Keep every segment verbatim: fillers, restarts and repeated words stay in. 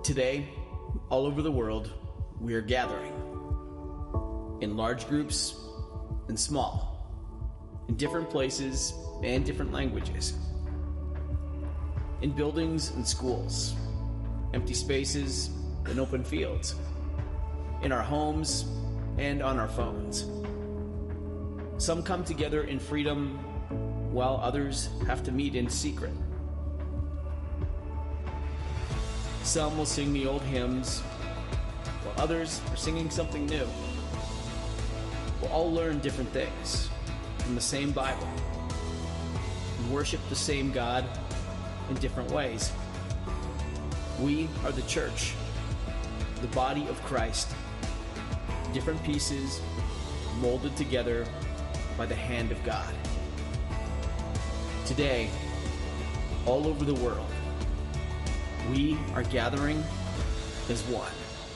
Today, all over the world, we are gathering in large groups and small, in different places and different languages, in buildings and schools, empty spaces and open fields, in our homes and on our phones. Some come together in freedom, while others have to meet in secret. Some will sing the old hymns, while others are singing something new. We'll all learn different things from the same Bible and worship the same God in different ways. We are the church, the body of Christ, different pieces molded together by the hand of God. Today, all over the world, we are gathering as one.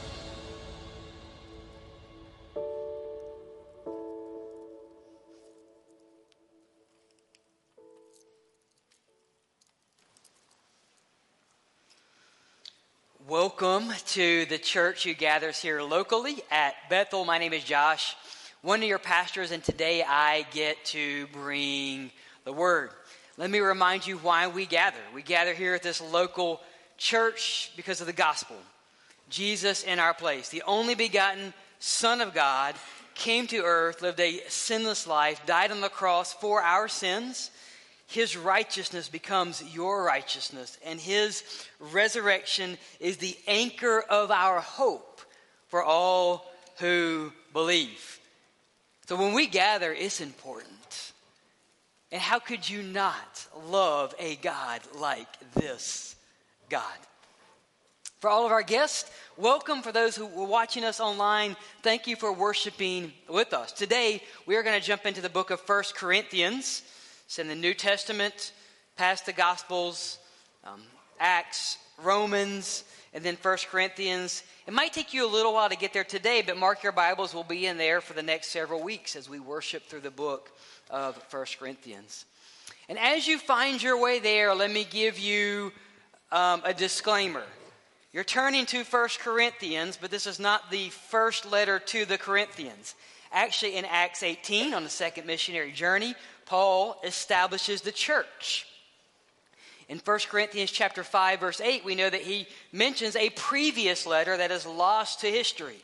Welcome to the church who gathers here locally at Bethel. My name is Josh, one of your pastors, and today I get to bring the word. Let me remind you why we gather. We gather here at this local church because of the gospel. Jesus in our place, the only begotten Son of God, came to earth, lived a sinless life, died on the cross for our sins. His righteousness becomes your righteousness, and his resurrection is the anchor of our hope for all who believe. So when we gather, it's important. And how could you not love a God like this God? For all of our guests, welcome. For those who were watching us online, thank you for worshiping with us. Today, we are going to jump into the book of First Corinthians. It's in the New Testament, past the Gospels, um, Acts, Romans, and then First Corinthians. It might take you a little while to get there today, but mark your Bibles. We'll be in there for the next several weeks as we worship through the book of First Corinthians. And as you find your way there, let me give you um, a disclaimer. You're turning to First Corinthians, but this is not the first letter to the Corinthians. Actually, in Acts eighteen, on the second missionary journey, Paul establishes the church. In First Corinthians chapter five, verse eight, we know that he mentions a previous letter that is lost to history.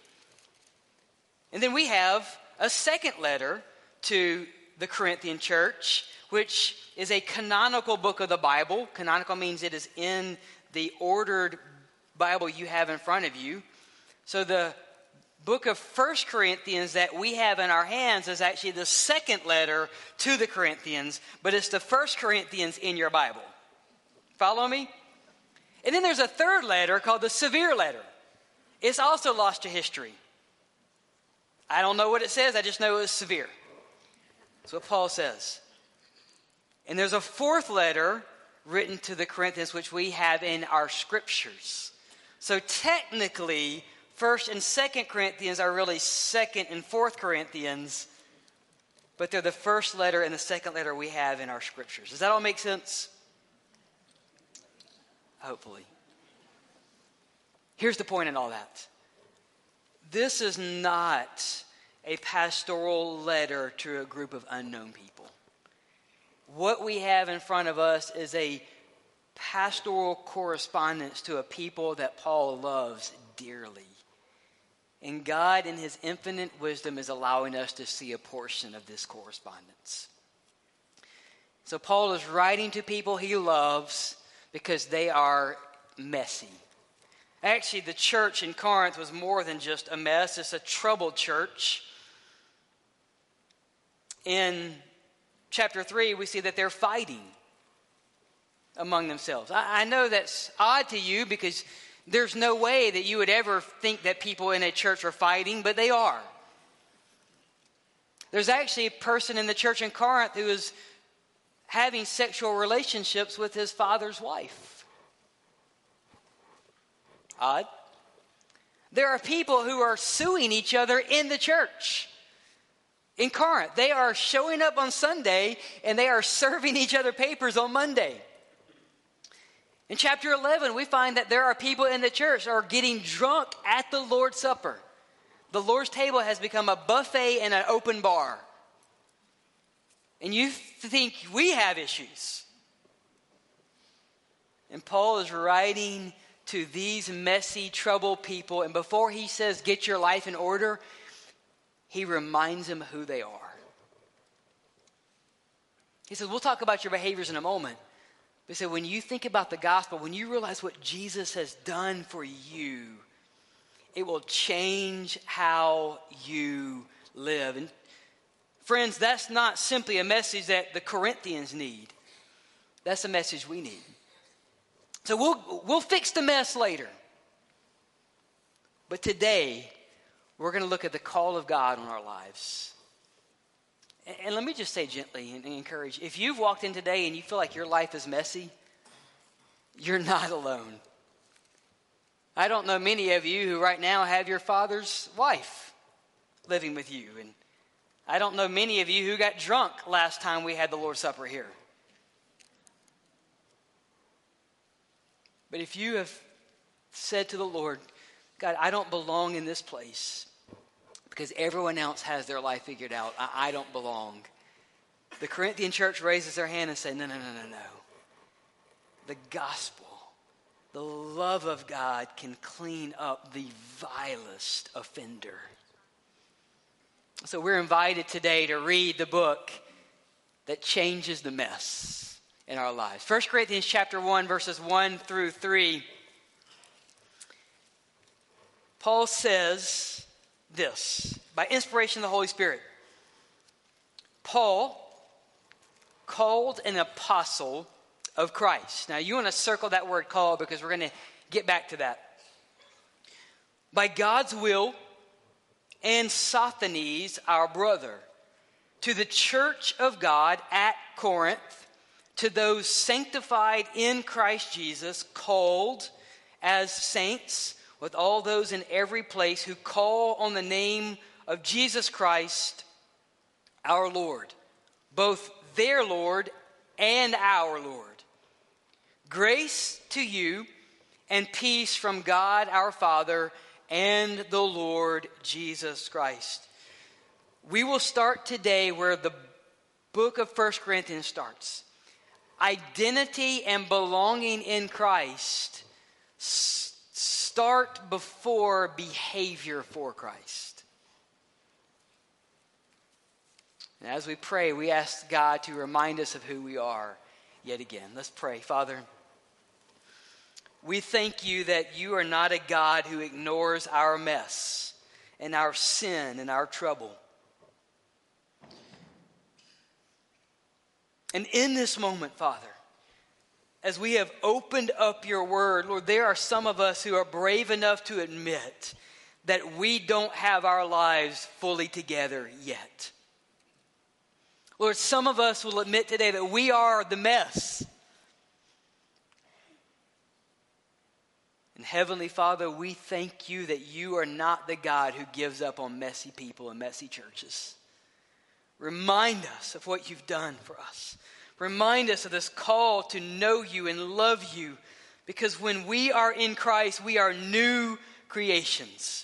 And then we have a second letter to the Corinthian church, which is a canonical book of the Bible. Canonical means it is in the ordered Bible you have in front of you. So the book of First Corinthians that we have in our hands is actually the second letter to the Corinthians, but it's the First Corinthians in your Bible. Follow me? And then there's a third letter called the Severe Letter. It's also lost to history. I don't know what it says, I just know it's severe. That's what Paul says. And there's a fourth letter written to the Corinthians, which we have in our scriptures. So technically, First and Second Corinthians are really Second and Fourth Corinthians, but they're the first letter and the second letter we have in our scriptures. Does that all make sense? Hopefully. Here's the point in all that. This is not a pastoral letter to a group of unknown people. What we have in front of us is a pastoral correspondence to a people that Paul loves dearly. And God, in his infinite wisdom, is allowing us to see a portion of this correspondence. So Paul is writing to people he loves because they are messy. Actually, the church in Corinth was more than just a mess. It's a troubled church. In chapter three, we see that they're fighting among themselves. I, I know that's odd to you because there's no way that you would ever think that people in a church are fighting, but they are. There's actually a person in the church in Corinth who is having sexual relationships with his father's wife. Odd. There are people who are suing each other in the church. In Corinth, they are showing up on Sunday and they are serving each other papers on Monday. In chapter eleven, we find that there are people in the church that are getting drunk at the Lord's Supper. The Lord's table has become a buffet and an open bar. And you think we have issues. And Paul is writing to these messy, troubled people. And before he says, get your life in order, he reminds them who they are. He says, we'll talk about your behaviors in a moment. But he said, when you think about the gospel, when you realize what Jesus has done for you, it will change how you live. And friends, that's not simply a message that the Corinthians need. That's a message we need. So we'll we'll fix the mess later. But today, we're going to look at the call of God on our lives. And, and let me just say gently and, and encourage, if you've walked in today and you feel like your life is messy, you're not alone. I don't know many of you who right now have your father's wife living with you. And I don't know many of you who got drunk last time we had the Lord's Supper here. But if you have said to the Lord, God, I don't belong in this place because everyone else has their life figured out. I, I don't belong. The Corinthian church raises their hand and says, no, no, no, no, no. The gospel, the love of God can clean up the vilest offender. So we're invited today to read the book that changes the mess in our lives. First Corinthians chapter one, verses one through three. Paul says this, by inspiration of the Holy Spirit. Paul, called an apostle of Christ. Now you want to circle that word called because we're going to get back to that. By God's will, and Sosthenes, our brother, to the church of God at Corinth, to those sanctified in Christ Jesus, called as saints, with all those in every place who call on the name of Jesus Christ, our Lord, both their Lord and our Lord. Grace to you and peace from God our Father and the Lord Jesus Christ. We will start today where the book of First Corinthians starts. Identity and belonging in Christ s- start before behavior for Christ. And as we pray, we ask God to remind us of who we are yet again. Let's pray. Father, we thank you that you are not a God who ignores our mess and our sin and our trouble. And in this moment, Father, as we have opened up your word, Lord, there are some of us who are brave enough to admit that we don't have our lives fully together yet. Lord, some of us will admit today that we are the mess. And Heavenly Father, we thank you that you are not the God who gives up on messy people and messy churches. Remind us of what you've done for us. Remind us of this call to know you and love you, because when we are in Christ, we are new creations.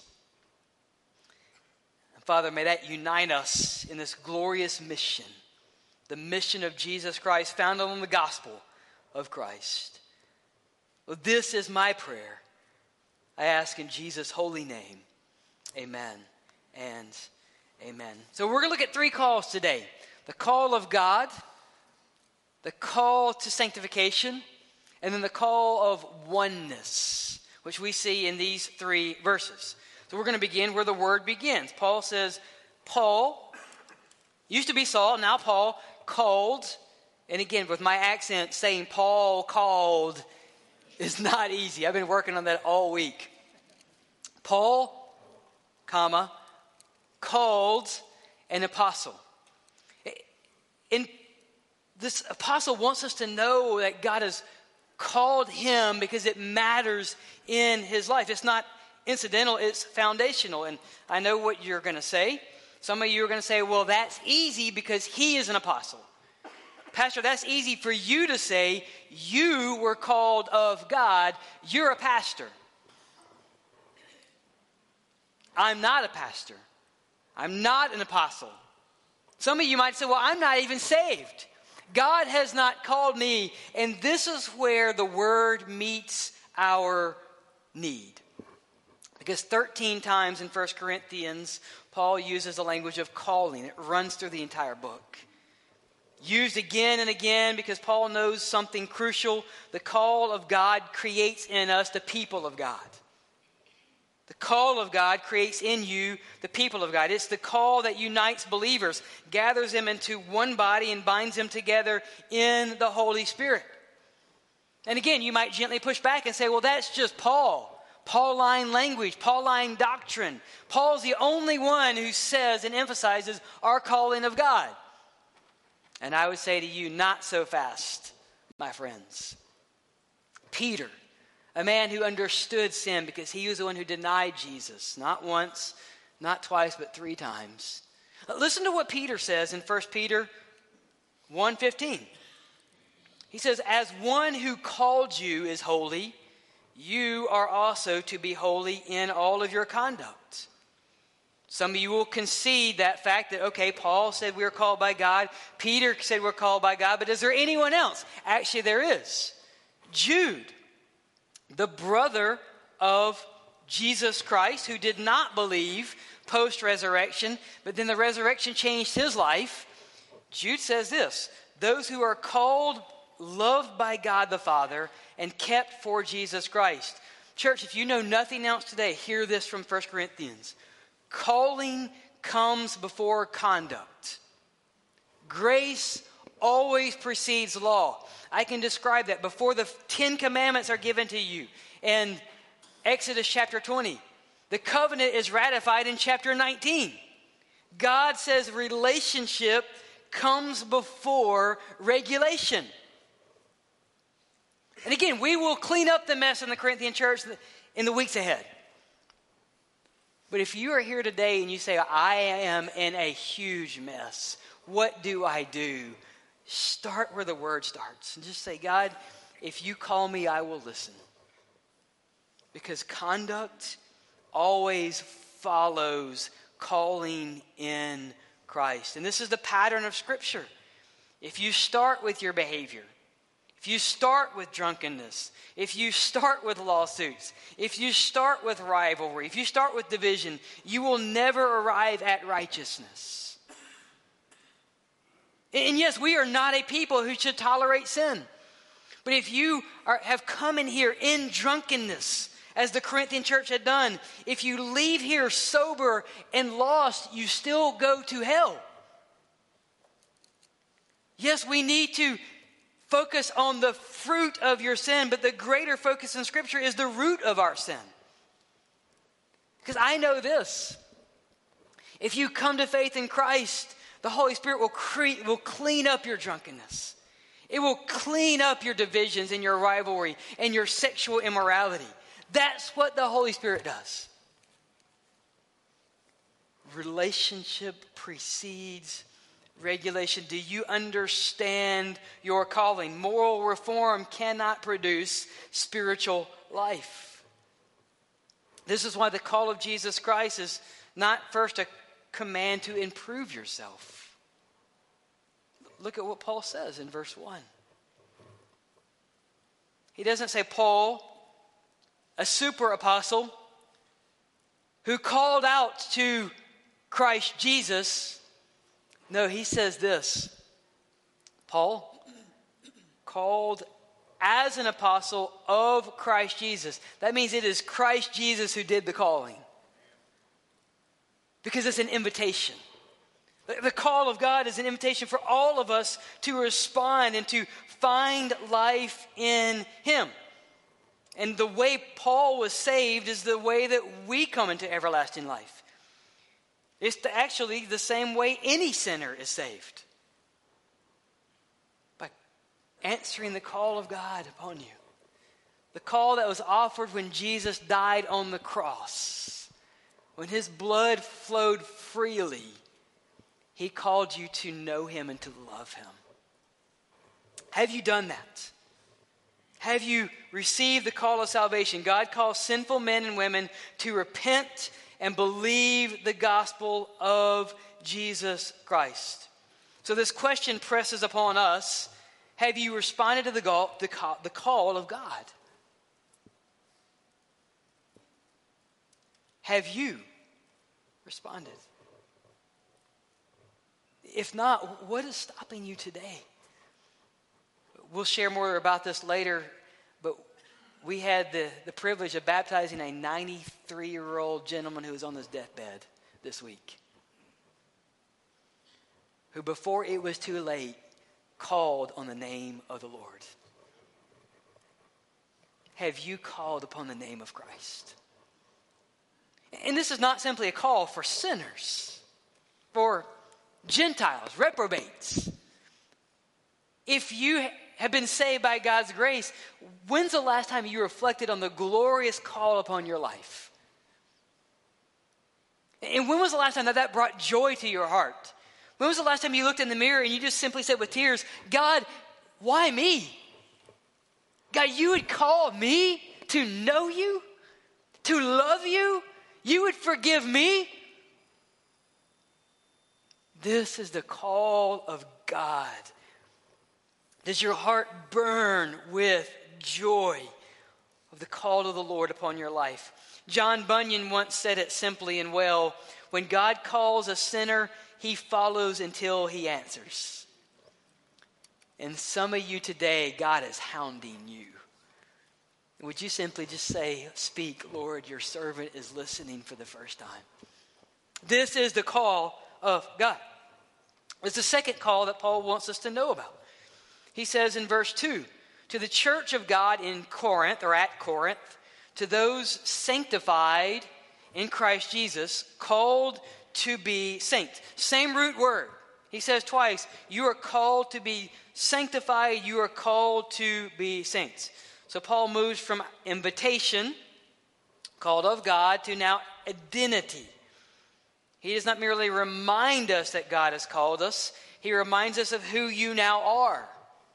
And Father, may that unite us in this glorious mission, the mission of Jesus Christ founded on the gospel of Christ. Well, this is my prayer. I ask in Jesus' holy name. Amen and amen. So we're going to look at three calls today. The call of God, the call to sanctification, and then the call of oneness, which we see in these three verses. So we're going to begin where the word begins. Paul says, Paul, used to be Saul, now Paul, called, and again, with my accent, saying Paul called is not easy. I've been working on that all week. Paul, comma, called an apostle. And this apostle wants us to know that God has called him because it matters in his life. It's not incidental, it's foundational. And I know what you're going to say. Some of you are going to say, well, that's easy because he is an apostle. Pastor, that's easy for you to say. You were called of God. You're a pastor. I'm not a pastor. I'm not an apostle. Some of you might say, well, I'm not even saved. God has not called me. And this is where the word meets our need. Because thirteen times in First Corinthians, Paul uses the language of calling. It runs through the entire book. Used again and again because Paul knows something crucial. The call of God creates in us the people of God. The call of God creates in you the people of God. It's the call that unites believers, gathers them into one body and binds them together in the Holy Spirit. And again, you might gently push back and say, well, that's just Paul. Pauline language, Pauline doctrine. Paul's the only one who says and emphasizes our calling of God. And I would say to you, not so fast, my friends. Peter, a man who understood sin because he was the one who denied Jesus, not once, not twice, but three times. Listen to what Peter says in First Peter one fifteen. He says, as one who called you is holy, you are also to be holy in all of your conduct. Some of you will concede that fact that, okay, Paul said we were called by God. Peter said we're called by God. But is there anyone else? Actually, there is. Jude, the brother of Jesus Christ, who did not believe post-resurrection, but then the resurrection changed his life. Jude says this, those who are called, loved by God the Father, and kept for Jesus Christ. Church, if you know nothing else today, hear this from First Corinthians. Calling comes before conduct. Grace always precedes law. I can describe that. Before the Ten Commandments are given to you in Exodus chapter twenty, the covenant is ratified in chapter nineteen. God says relationship comes before regulation. And again, we will clean up the mess in the Corinthian church in the weeks ahead. But if you are here today and you say, I am in a huge mess, what do I do? Start where the word starts and just say, God, if you call me, I will listen. Because conduct always follows calling in Christ. And this is the pattern of Scripture. If you start with your behavior, if you start with drunkenness, if you start with lawsuits, if you start with rivalry, if you start with division, you will never arrive at righteousness. And yes, we are not a people who should tolerate sin. But if you are, have come in here in drunkenness, as the Corinthian church had done, if you leave here sober and lost, you still go to hell. Yes, we need to focus on the fruit of your sin, but the greater focus in Scripture is the root of our sin. Because I know this. If you come to faith in Christ, the Holy Spirit will, cre- will clean up your drunkenness. It will clean up your divisions and your rivalry and your sexual immorality. That's what the Holy Spirit does. Relationship precedes regulation. Do you understand your calling? Moral reform cannot produce spiritual life. This is why the call of Jesus Christ is not first a command to improve yourself. Look at what Paul says in verse one. He doesn't say, Paul, a super apostle who called out to Christ Jesus. No, he says this, Paul, called as an apostle of Christ Jesus. That means it is Christ Jesus who did the calling. Because it's an invitation. The call of God is an invitation for all of us to respond and to find life in Him. And the way Paul was saved is the way that we come into everlasting life. It's the, actually the same way any sinner is saved. By answering the call of God upon you. The call that was offered when Jesus died on the cross. When His blood flowed freely, He called you to know Him and to love Him. Have you done that? Have you received the call of salvation? God calls sinful men and women to repent and believe the gospel of Jesus Christ. So this question presses upon us. Have you responded to the call, the call, the call of God? Have you responded? If not, what is stopping you today? We'll share more about this later, but we had the, the privilege of baptizing a ninety-three-year-old gentleman who was on his deathbed this week, who before it was too late called on the name of the Lord. Have you called upon the name of Christ? And this is not simply a call for sinners, for Gentiles, reprobates. If you have been saved by God's grace, when's the last time you reflected on the glorious call upon your life? And when was the last time that that brought joy to your heart? When was the last time you looked in the mirror and you just simply said with tears, God, why me? God, you would call me to know you, to love you? You would forgive me? This is the call of God. Does your heart burn with joy of the call of the Lord upon your life? John Bunyan once said it simply and well, when God calls a sinner, he follows until he answers. And some of you today, God is hounding you. Would you simply just say, speak, Lord, your servant is listening for the first time. This is the call of God. It's the second call that Paul wants us to know about. He says in verse two, to the church of God in Corinth, or at Corinth, to those sanctified in Christ Jesus, called to be saints. Same root word. He says twice, you are called to be sanctified, you are called to be saints. So Paul moves from invitation, called of God, to now identity. He does not merely remind us that God has called us, he reminds us of who you now are.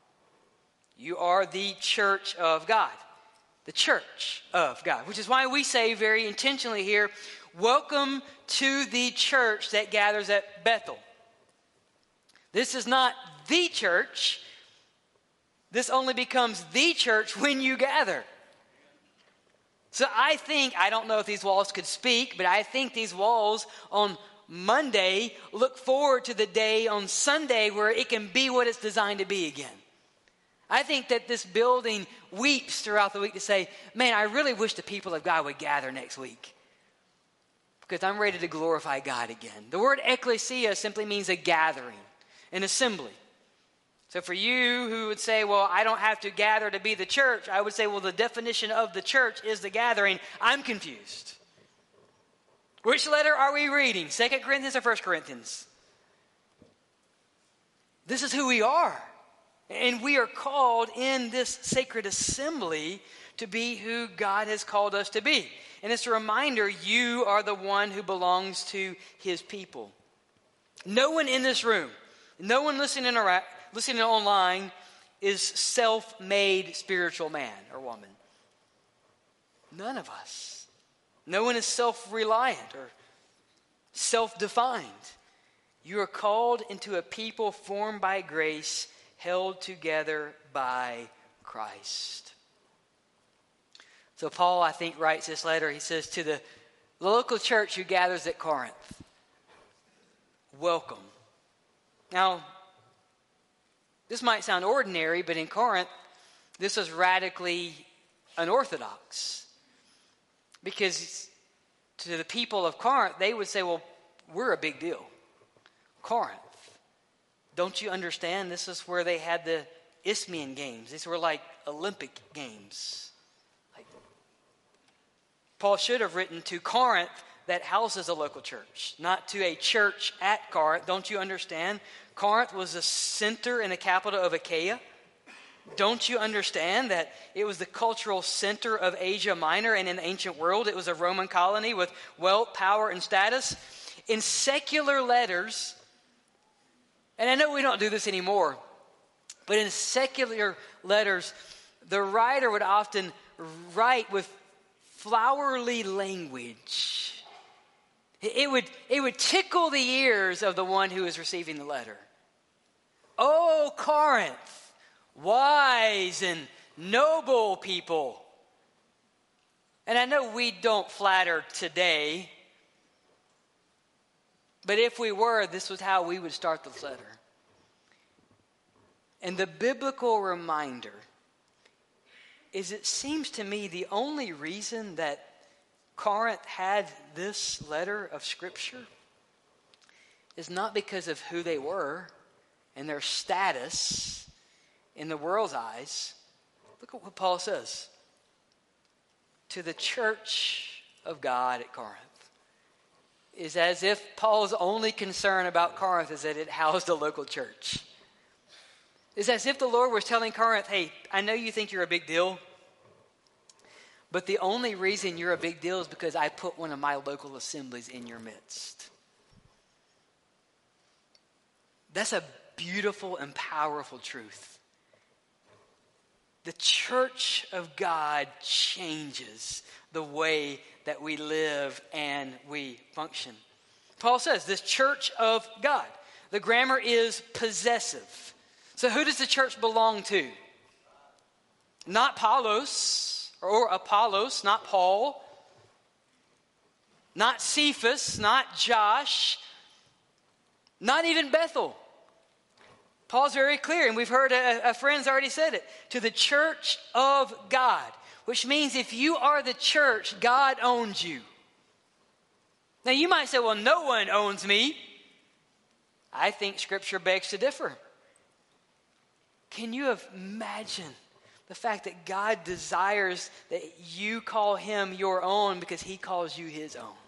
You are the church of God. The church of God. Which is why we say very intentionally here, welcome to the church that gathers at Bethel. This is not the church. This only becomes the church when you gather. So I think, I don't know if these walls could speak, but I think these walls on Monday look forward to the day on Sunday where it can be what it's designed to be again. I think that this building weeps throughout the week to say, man, I really wish the people of God would gather next week because I'm ready to glorify God again. The word ecclesia simply means a gathering, an assembly. So for you who would say, well, I don't have to gather to be the church, I would say, well, the definition of the church is the gathering. I'm confused. Which letter are we reading? Second Corinthians or First Corinthians? This is who we are. And we are called in this sacred assembly to be who God has called us to be. And it's a reminder, you are the one who belongs to his people. No one in this room, no one listening, around, listening online is self-made spiritual man or woman. None of us. No one is self-reliant or self-defined. You are called into a people formed by grace, held together by Christ. So Paul, I think, writes this letter. He says, to the local church who gathers at Corinth, welcome. Now, this might sound ordinary, but in Corinth, this was radically unorthodox. Because to the people of Corinth, they would say, well, we're a big deal. Corinth. Don't you understand? This is where they had the Isthmian Games. These were like Olympic Games. Like, Paul should have written to Corinth that houses a local church, not to a church at Corinth. Don't you understand? Corinth was the center and the capital of Achaia. Don't you understand that it was the cultural center of Asia Minor, and in the ancient world it was a Roman colony with wealth, power, and status? In secular letters, and I know we don't do this anymore, But in secular letters, the writer would often write with flowery language. It would, it would tickle the ears of the one who is receiving the letter. Oh, Corinth, wise and noble people. And I know we don't flatter today, but if we were, this was how we would start the letter. And the biblical reminder is, it seems to me, the only reason that Corinth had this letter of Scripture is not because of who they were and their status in the world's eyes. Look at what Paul says. To the church of God at Corinth. Is as if Paul's only concern about Corinth is that it housed a local church. It's as if the Lord was telling Corinth, hey, I know you think you're a big deal, but the only reason you're a big deal is because I put one of my local assemblies in your midst. That's a beautiful and powerful truth. The church of God changes the way that we live and we function. Paul says, this church of God. The grammar is possessive. So who does the church belong to? Not Apollos or Apollos, not Paul. Not Cephas, not Josh. Not even Bethel. Paul's very clear, and we've heard a, a friend's already said it, to the church of God, which means if you are the church, God owns you. Now you might say, well, no one owns me. I think Scripture begs to differ. Can you imagine the fact that God desires that you call him your own because he calls you his own?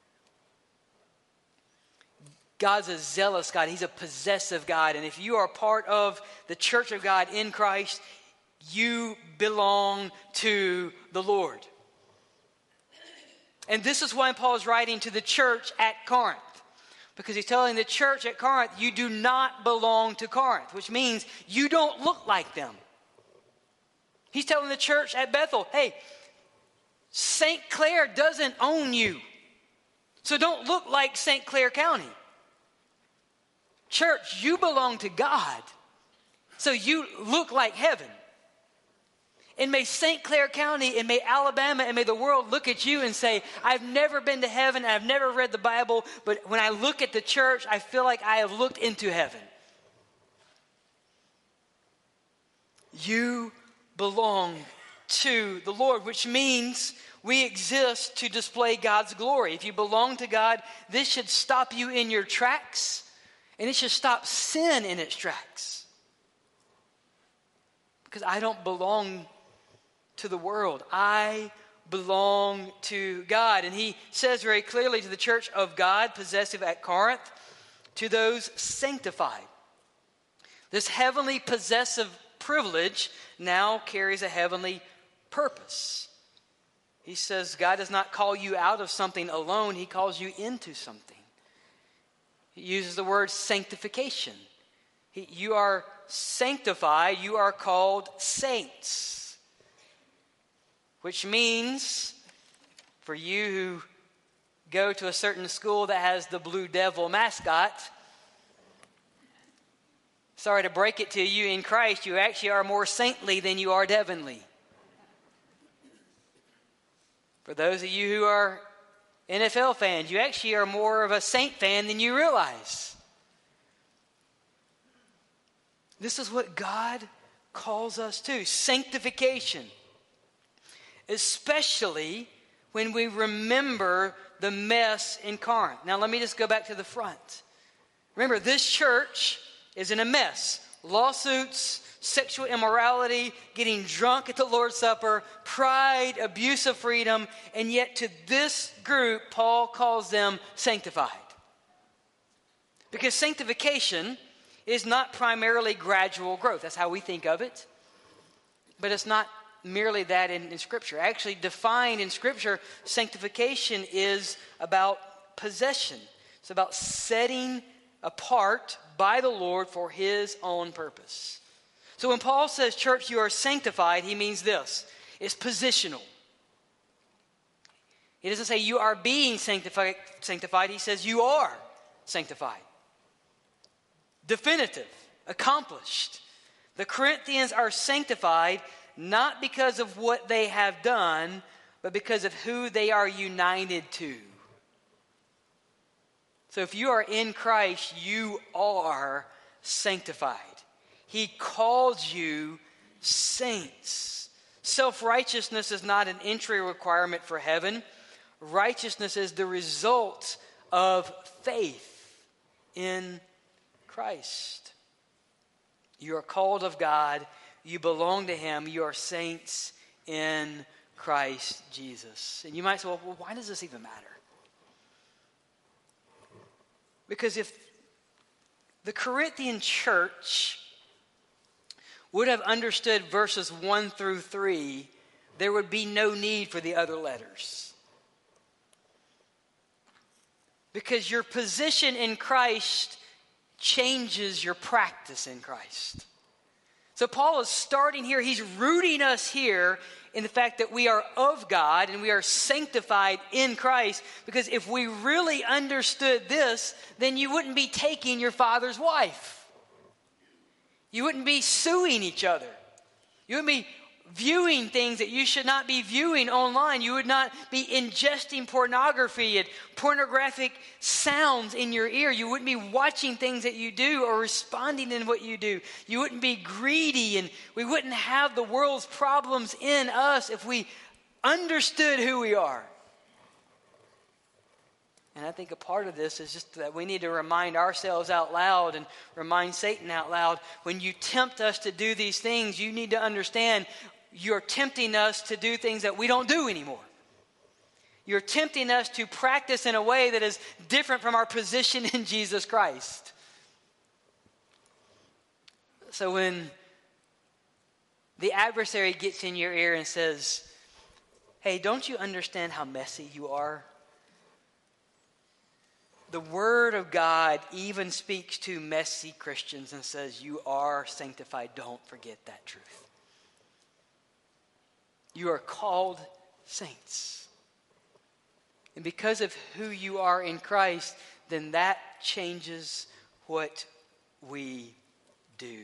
God's a zealous God. He's a possessive God. And if you are part of the church of God in Christ, you belong to the Lord. And this is why Paul is writing to the church at Corinth. Because he's telling the church at Corinth, you do not belong to Corinth, which means you don't look like them. He's telling the church at Bethel, hey, Saint Clair doesn't own you. So don't look like Saint Clair County. Church, you belong to God, so you look like heaven. And may Saint Clair County and may Alabama and may the world look at you and say, I've never been to heaven, I've never read the Bible, but when I look at the church, I feel like I have looked into heaven. You belong to the Lord, which means we exist to display God's glory. If you belong to God, this should stop you in your tracks. And it should stop sin in its tracks. Because I don't belong to the world. I belong to God. And he says very clearly to the church of God, possessive at Corinth, to those sanctified. This heavenly possessive privilege now carries a heavenly purpose. He says God does not call you out of something alone. He calls you into something. He uses the word sanctification. He, you are sanctified, you are called saints. Which means, for you who go to a certain school that has the Blue Devil mascot, sorry to break it to you, in Christ you actually are more saintly than you are heavenly. For those of you who are N F L fans, you actually are more of a Saint fan than you realize. This is what God calls us to, sanctification. Especially when we remember the mess in Corinth. Now let me just go back to the front. Remember, this church is in a mess. Lawsuits, sexual immorality, getting drunk at the Lord's Supper, pride, abuse of freedom, and yet to this group, Paul calls them sanctified. Because sanctification is not primarily gradual growth. That's how we think of it. But it's not merely that in, in Scripture. Actually, defined in Scripture, sanctification is about possession. It's about setting apart by the Lord for his own purpose. So when Paul says, church, you are sanctified, he means this. It's positional. He doesn't say you are being sanctified. sanctified. He says you are sanctified. Definitive. Accomplished. The Corinthians are sanctified not because of what they have done, but because of who they are united to. So if you are in Christ, you are sanctified. He calls you saints. Self-righteousness is not an entry requirement for heaven. Righteousness is the result of faith in Christ. You are called of God. You belong to Him. You are saints in Christ Jesus. And you might say, well, why does this even matter? Because if the Corinthian church would have understood verses one through three, there would be no need for the other letters. Because your position in Christ changes your practice in Christ. So Paul is starting here. He's rooting us here in the fact that we are of God and we are sanctified in Christ. Because if we really understood this, then you wouldn't be taking your father's wife. You wouldn't be suing each other. You wouldn't be viewing things that you should not be viewing online. You would not be ingesting pornography and pornographic sounds in your ear. You wouldn't be watching things that you do or responding in what you do. You wouldn't be greedy, and we wouldn't have the world's problems in us if we understood who we are. And I think a part of this is just that we need to remind ourselves out loud and remind Satan out loud, when you tempt us to do these things, you need to understand you're tempting us to do things that we don't do anymore. You're tempting us to practice in a way that is different from our position in Jesus Christ. So when the adversary gets in your ear and says, hey, don't you understand how messy you are? The Word of God even speaks to messy Christians and says, you are sanctified. Don't forget that truth. You are called saints. And because of who you are in Christ, then that changes what we do.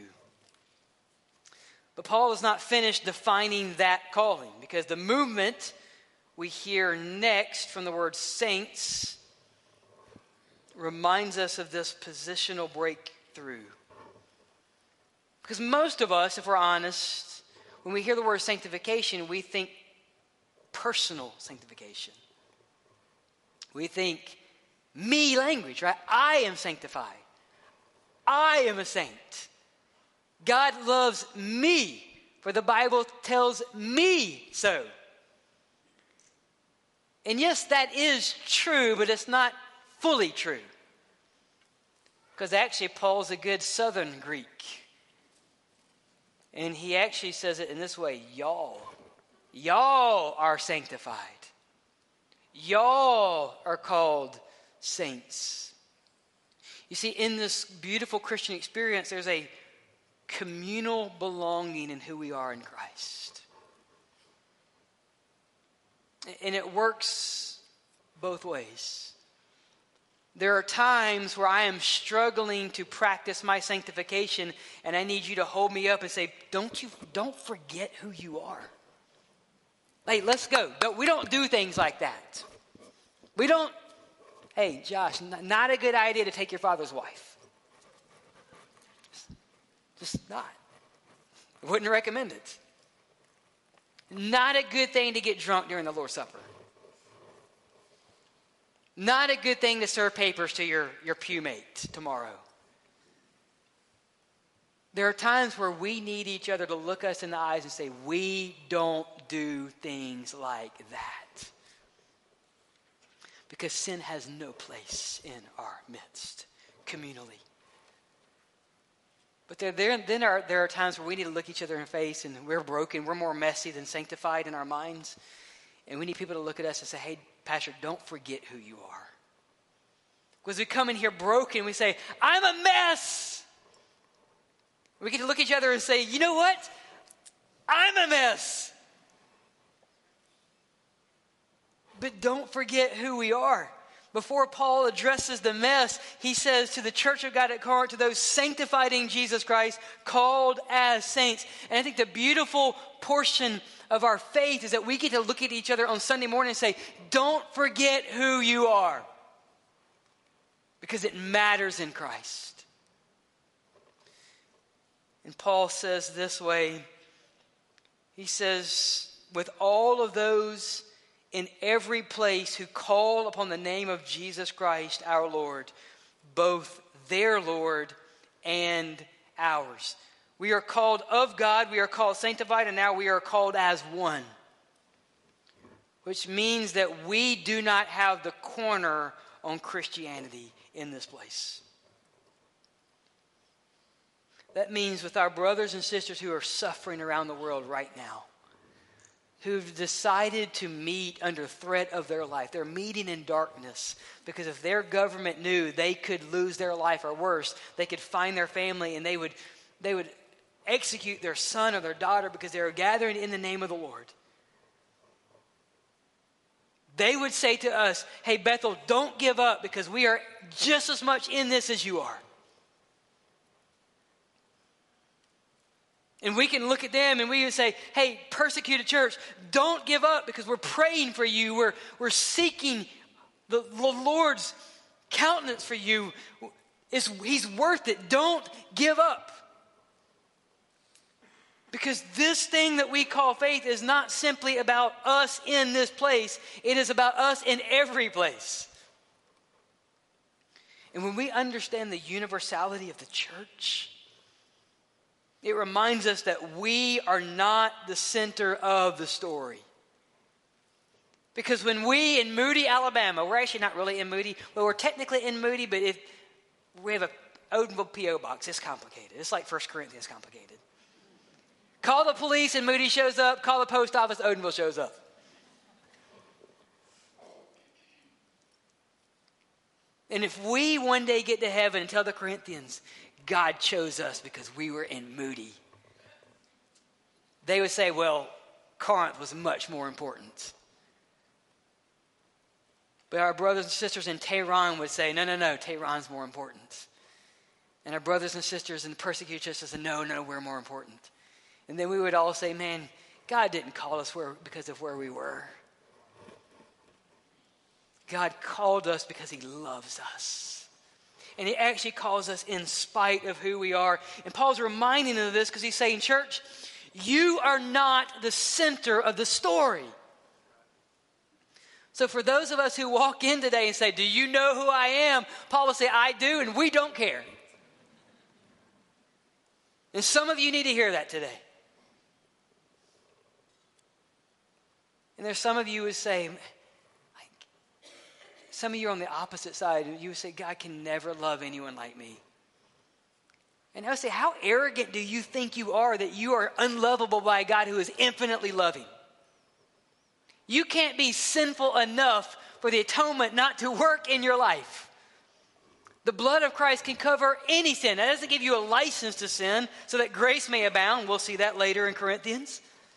But Paul is not finished defining that calling, because the movement we hear next from the word saints reminds us of this positional breakthrough. Because most of us, if we're honest, when we hear the word sanctification, we think personal sanctification. We think me language, right? I am sanctified. I am a saint. God loves me, for the Bible tells me so. And yes, that is true, but it's not fully true. Because actually, Paul's a good Southern Greek. And he actually says it in this way, y'all. Y'all are sanctified. Y'all are called saints. You see, in this beautiful Christian experience, there's a communal belonging in who we are in Christ. And it works both ways. There are times where I am struggling to practice my sanctification, and I need you to hold me up and say, don't you, don't forget who you are. Hey, let's go. We don't do things like that. We don't, hey, Josh, not a good idea to take your father's wife. Just not. I wouldn't recommend it. Not a good thing to get drunk during the Lord's Supper. Not a good thing to serve papers to your, your pew mate tomorrow. There are times where we need each other to look us in the eyes and say, we don't do things like that. Because sin has no place in our midst, communally. But there, there, then are, there are times where we need to look each other in the face, and we're broken, we're more messy than sanctified in our minds. And we need people to look at us and say, hey, Pastor, don't forget who you are. Because we come in here broken, we say, I'm a mess. We get to look at each other and say, you know what? I'm a mess. But don't forget who we are. Before Paul addresses the mess, he says to the church of God at Corinth, to those sanctified in Jesus Christ, called as saints. And I think the beautiful portion of our faith is that we get to look at each other on Sunday morning and say, don't forget who you are. Because it matters in Christ. And Paul says this way, he says, with all of those in every place who call upon the name of Jesus Christ our Lord, both their Lord and ours. We are called of God, we are called sanctified, and now we are called as one. Which means that we do not have the corner on Christianity in this place. That means with our brothers and sisters who are suffering around the world right now, who've decided to meet under threat of their life. They're meeting in darkness because if their government knew they could lose their life, or worse, they could find their family and they would, they would execute their son or their daughter because they are gathering in the name of the Lord. They would say to us, hey, Bethel, don't give up because we are just as much in this as you are. And we can look at them and we would say, hey, persecuted church, don't give up because we're praying for you. We're, we're seeking the, the Lord's countenance for you. It's, he's worth it. Don't give up. Because this thing that we call faith is not simply about us in this place. It is about us in every place. And when we understand the universality of the church, it reminds us that we are not the center of the story. Because when we in Moody, Alabama, we're actually not really in Moody, well, we're technically in Moody, but if we have a Odenville P O box, it's complicated. It's like First Corinthians complicated. Call the police and Moody shows up. Call the post office, Odenville shows up. And if we one day get to heaven and tell the Corinthians, God chose us because we were in Moody, they would say, well, Corinth was much more important. But our brothers and sisters in Tehran would say, no, no, no, Tehran's more important. And our brothers and sisters in the persecuted church would say, no, no, we're more important. And then we would all say, man, God didn't call us where, because of where we were. God called us because he loves us. And he actually calls us in spite of who we are. And Paul's reminding them of this because he's saying, church, you are not the center of the story. So for those of us who walk in today and say, do you know who I am? Paul will say, I do, and we don't care. And some of you need to hear that today. And there's some of you who say, some of you are on the opposite side, and you would say, God can never love anyone like me. And I would say, how arrogant do you think you are that you are unlovable by a God who is infinitely loving? You can't be sinful enough for the atonement not to work in your life. The blood of Christ can cover any sin. That doesn't give you a license to sin so that grace may abound. We'll see that later in Corinthians.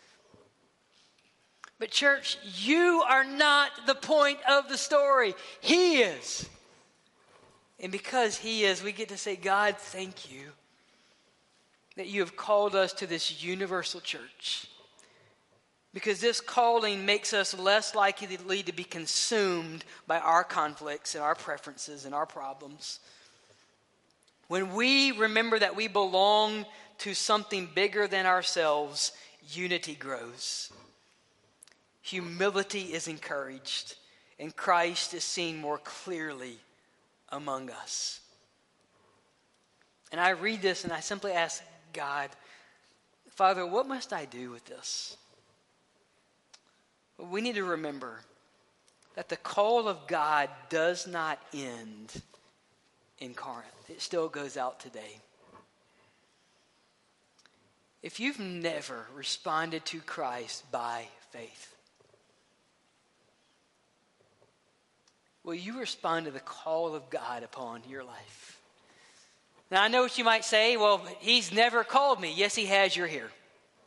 But church, you are not the point of the story. He is. And because he is, we get to say, God, thank you that you have called us to this universal church. Because this calling makes us less likely to be consumed by our conflicts and our preferences and our problems. When we remember that we belong to something bigger than ourselves, unity grows. Humility is encouraged, and Christ is seen more clearly among us. And I read this and I simply ask God, Father, what must I do with this? We need to remember that the call of God does not end in Corinth. It still goes out today. If you've never responded to Christ by faith, will you respond to the call of God upon your life? Now, I know what you might say. Well, he's never called me. Yes, he has. You're here.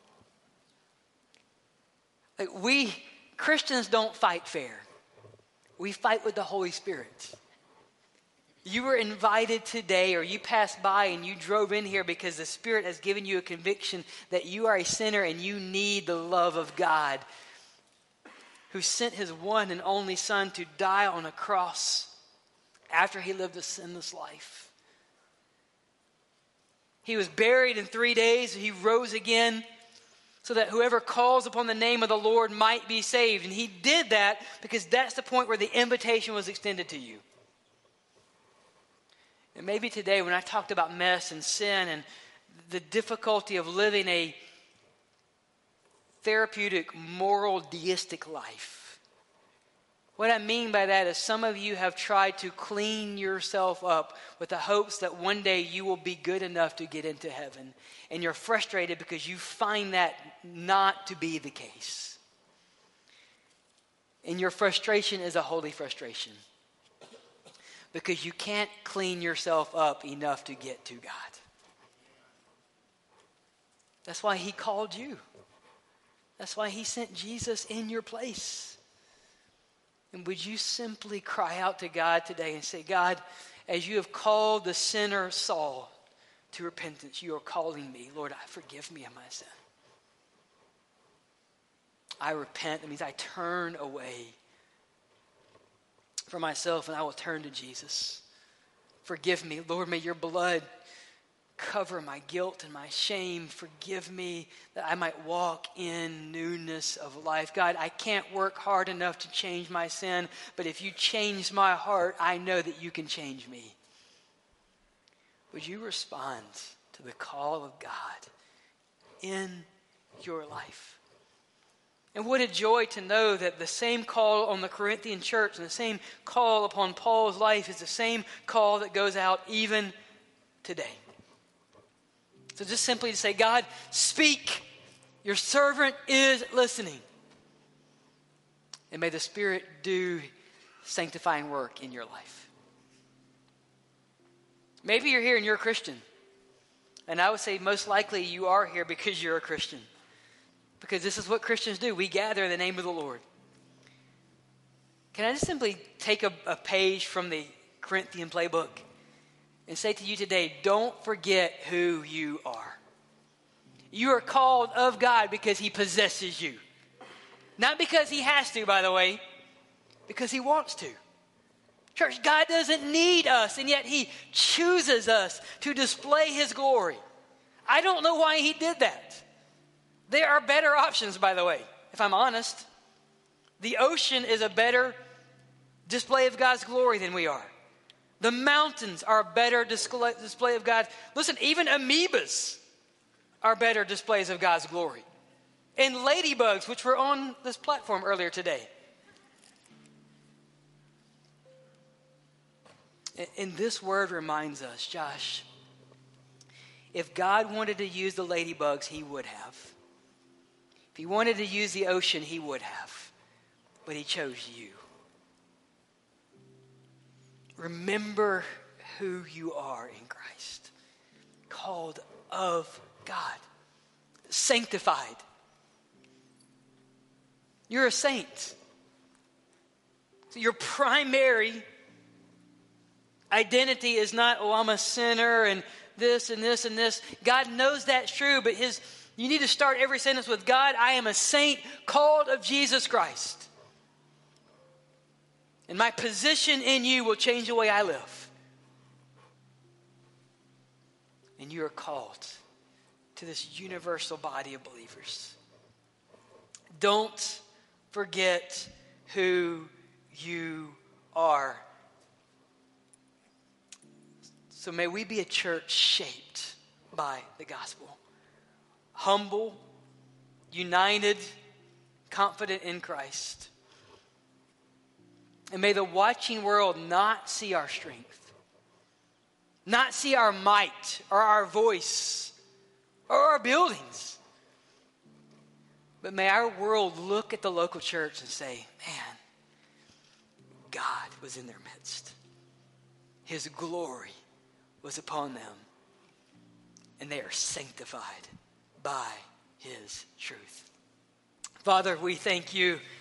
Like, we Christians don't fight fair. We fight with the Holy Spirit. You were invited today, or you passed by and you drove in here because the Spirit has given you a conviction that you are a sinner and you need the love of God, who sent his one and only Son to die on a cross after he lived a sinless life. He was buried in three days. He rose again so that whoever calls upon the name of the Lord might be saved. And he did that because that's the point where the invitation was extended to you. And maybe today, when I talked about mess and sin and the difficulty of living a therapeutic, moral, deistic life, what I mean by that is some of you have tried to clean yourself up with the hopes that one day you will be good enough to get into heaven. And you're frustrated because you find that not to be the case. And your frustration is a holy frustration, because you can't clean yourself up enough to get to God. That's why he called you. That's why he sent Jesus in your place. And would you simply cry out to God today and say, God, as you have called the sinner Saul to repentance, you are calling me. Lord, forgive me of my sin. I repent. That means I turn away from myself and I will turn to Jesus. Forgive me. Lord, may your blood cover my guilt and my shame. Forgive me that I might walk in newness of life. God, I can't work hard enough to change my sin, but if you change my heart, I know that you can change me. Would you respond to the call of God in your life? And what a joy to know that the same call on the Corinthian church and the same call upon Paul's life is the same call that goes out even today. So just simply to say, God, speak. Your servant is listening. And may the Spirit do sanctifying work in your life. Maybe you're here and you're a Christian. And I would say most likely you are here because you're a Christian. Because this is what Christians do. We gather in the name of the Lord. Can I just simply take a, a page from the Corinthian playbook and say to you today, don't forget who you are. You are called of God because he possesses you. Not because he has to, by the way, because he wants to. Church, God doesn't need us, and yet he chooses us to display his glory. I don't know why he did that. There are better options, by the way, if I'm honest. The ocean is a better display of God's glory than we are. The mountains are a better display, display of God. Listen, even amoebas are better displays of God's glory. And ladybugs, which were on this platform earlier today. And this word reminds us, Josh, if God wanted to use the ladybugs, he would have. If he wanted to use the ocean, he would have. But he chose you. Remember who you are in Christ. Called of God. Sanctified. You're a saint. So your primary identity is not, oh, I'm a sinner and this and this and this. God knows that's true, but his you need to start every sentence with, God, I am a saint called of Jesus Christ. And my position in you will change the way I live. And you are called to this universal body of believers. Don't forget who you are. So may we be a church shaped by the gospel. Humble, united, confident in Christ. And may the watching world not see our strength, not see our might or our voice or our buildings. But may our world look at the local church and say, man, God was in their midst. His glory was upon them. and they are sanctified by his truth. Father, we thank you